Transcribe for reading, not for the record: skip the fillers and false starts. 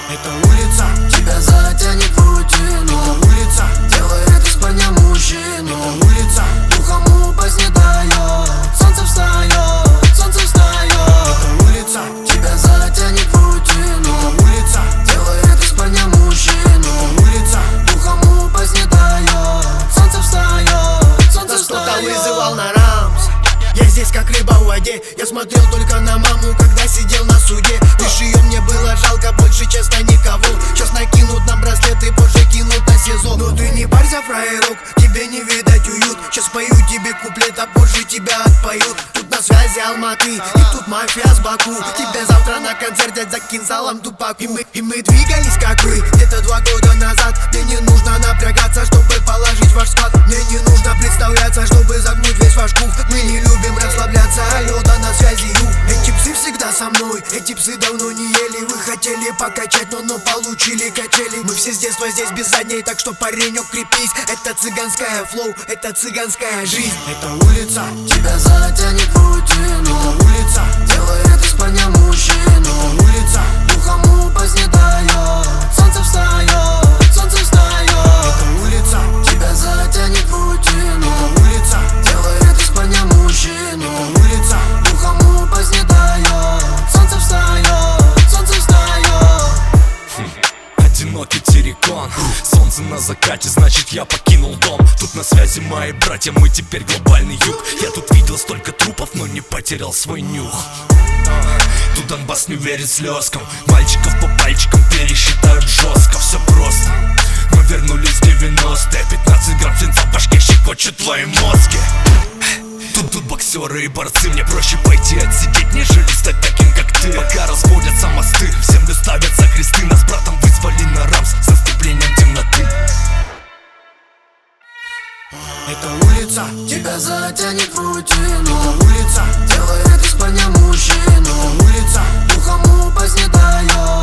Это улица тебя затянет в рутину. Это улица делает из парня мужчину. Это улица духом упасть не дает. Солнце встает, солнце встает. Это улица тебя затянет в рутину. Это улица делает из парня мужчину. Это улица духом упасть не дает. Солнце встает, солнце Кто-то встает. вызывал на рамс. Я здесь как рыба в воде. Я смотрел только на маму, когда сидел на суде. Лишь ее мне было жалко, больше честно никого. Сейчас накинут на браслеты, позже кинут на СИЗО. Но ты не парься, фраерок, тебе не видать уют. Сейчас пою тебе куплет, а позже тебя отпоют. Тут на связи Алматы, и тут мафия с Баку. Тебя завтра на концерт дядь закинь залом тупак. И мы двигались как вы, где-то 2 года назад. Мне не нужно напрягаться, чтобы положить ваш склад. Мне не нужно представляться, чтобы загнуть весь ваш кух. Мы не любим расслабляться, алло, да на связи ю. Эти псы всегда со мной, эти псы давно не ели. Вы хотели покачать, но получили качели. Мы все с детства здесь без задней, так что паренек крепись. Это цыганская флоу, это цыганская жизнь. Это улица тебя затянет в рутину. Это улица делает из парня мужчину. Это улица духом упасть не дает. Солнце встает, солнце встает. Это улица тебя затянет в рутину. Это улица делает из парня мужчину. Это улица духом упасть не дает. Солнце встает, солнце встает. Одинокий террикон, солнце на закате, значит я покинул дом. Тут на связи мои братья, мы теперь глобальный юг. Я тут видел столько трупов, но не потерял свой нюх. Тут Донбасс не верит слезкам, мальчиков по пальчикам пересчитают жестко. Все просто, мы вернулись в 90-е. 15 грамм свинца в башке щекочет твои мозги. Тут боксеры и борцы, мне проще пойти отсидеть, нежели стать таким, как ты. Пока разводятся мосты, в землю ставятся кресты. Нас с братом вызвали на рамс с наступлением темноты. Это улица тебя затянет в рутину. Это улица делает из парня мужчину. Это улица духом упасть не дает.